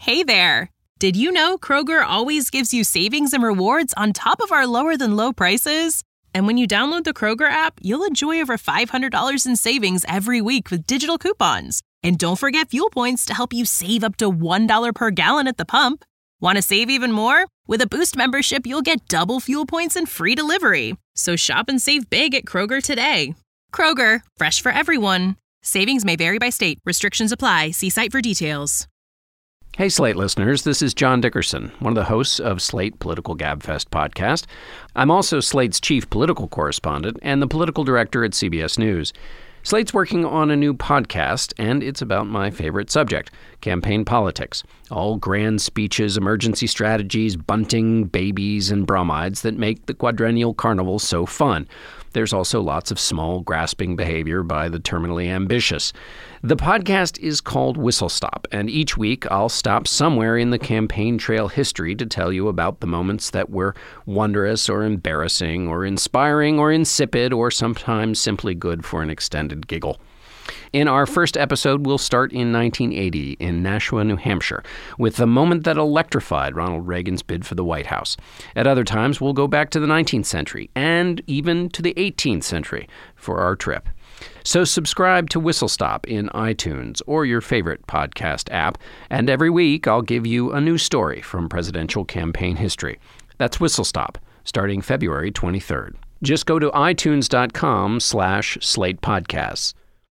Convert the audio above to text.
Hey there! Did you know Kroger always gives you savings and rewards on top of our lower-than-low prices? And when you download the Kroger app, you'll enjoy over $500 in savings every week with digital coupons. And don't forget fuel points to help you save up to $1 per gallon at the pump. Want to save even more? With a Boost membership, you'll get double fuel points and free delivery. So shop and save big at Kroger today. Kroger, fresh for everyone. Savings may vary by state. Restrictions apply. See site for details. Hey, Slate listeners, this is John Dickerson, one of the hosts of Slate Political Gabfest podcast. I'm also Slate's chief political correspondent and the political director at CBS News. Slate's working on a new podcast, and it's about my favorite subject, campaign politics. All grand speeches, emergency strategies, bunting, babies, and bromides that make the quadrennial carnival so fun. There's also lots of small, grasping behavior by the terminally ambitious. The podcast is called Whistle Stop, and each week I'll stop somewhere in the campaign trail history to tell you about the moments that were wondrous or embarrassing or inspiring or insipid or sometimes simply good for an extended giggle. In our first episode, we'll start in 1980 in Nashua, New Hampshire, with the moment that electrified Ronald Reagan's bid for the White House. At other times, we'll go back to the 19th century and even to the 18th century for our trip. So subscribe to Whistle Stop in iTunes or your favorite podcast app, and every week I'll give you a new story from presidential campaign history. That's Whistle Stop, starting February 23rd. Just go to itunes.com/Slate Podcasts.